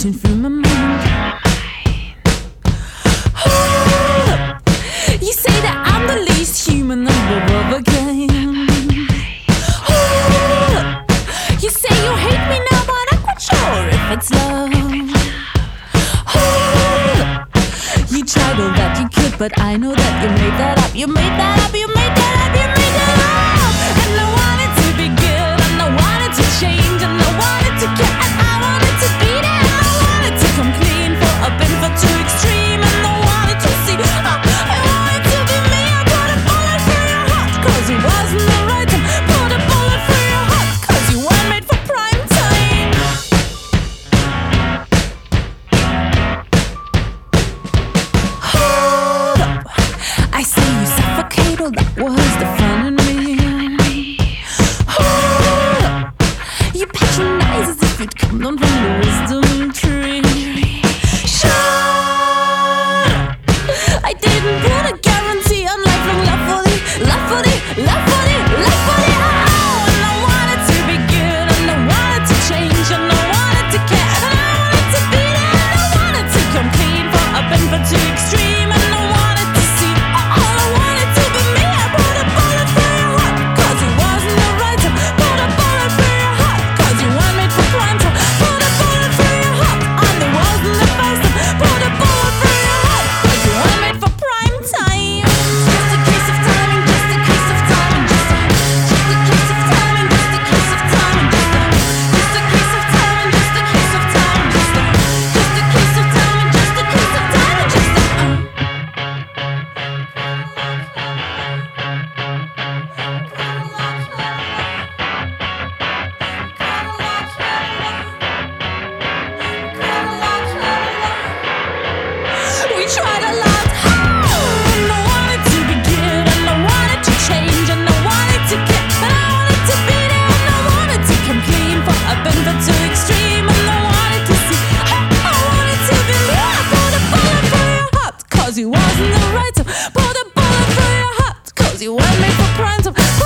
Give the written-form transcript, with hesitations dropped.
racing through my mind. You say that I'm the least human number of a game. You say you hate me now, but I'm quite sure if it's love. You tried all that you could, but I know that you made that up. You made that up, you made that up, you made that up. And I wanted to be good, and I wanted to change, and I wanted to care, and I wanted to be there, and I wanted to come clean for a been for too extreme, and I wanted to see, I wanted to be me. I put a bullet through your heart, 'cause it wasn't the right time. Put a bullet through your heart, 'cause you weren't made for prime time. Hold up, I say you suffocate, all that was the fun in me. Hold up, you patronize as if you'd come down from the wisdom tree. Shut up, I didn't put a guarantee on lifelong love for thee, love for thee, love for thee, love for thee. Oh, and I wanted to be good, and I wanted to change, and I wanted to care, and I wanted to be there, and I wanted to come clean for a been for too extreme, and I wanted to see, all I wanted to be me. I put a bullet through your heart, 'cause it wasn't the right time. Put a bullet through your heart, 'cause you weren't made for prime time. Put a bullet through your heart, and it wasn't the first time. Put a bullet through your heart, 'cause you weren't made for prime time. Just a case of timing, just a case of timing, just a case of timing, just a case of timing, just a case of timing, just a case of timing, just a case of timing, just a case of timing, just we tried a lot. And I wanted to be good, and I wanted to change, and I wanted to get, and I wanted to be there, and I wanted to come clean for a been for too extreme, and I wanted to see, I wanted to be me. I put a bullet through your heart, 'cause you wasn't the right time. Put a bullet through your heart, 'cause you weren't made for prime time.